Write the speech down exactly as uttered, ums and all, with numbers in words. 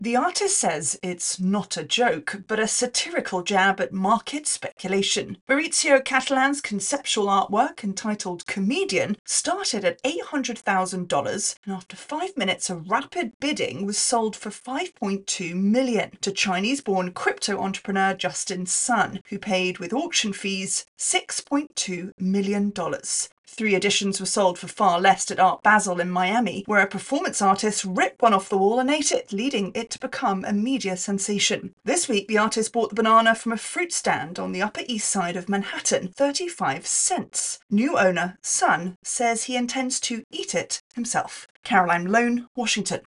The artist says it's not a joke, but a satirical jab at market speculation. Maurizio Catalan's conceptual artwork, entitled Comedian, started at eight hundred thousand dollars, and after five minutes of rapid bidding was sold for five point two million dollars to Chinese-born crypto entrepreneur Justin Sun, who paid, with auction fees, six point two million dollars. Three editions were sold for far less at Art Basel in Miami, where a performance artist ripped one off the wall and ate it, leading it to become a media sensation. This week, the artist bought the banana from a fruit stand on the Upper East Side of Manhattan, thirty-five cents. New owner, Sun, says he intends to eat it himself. Caroline Lone, Washington.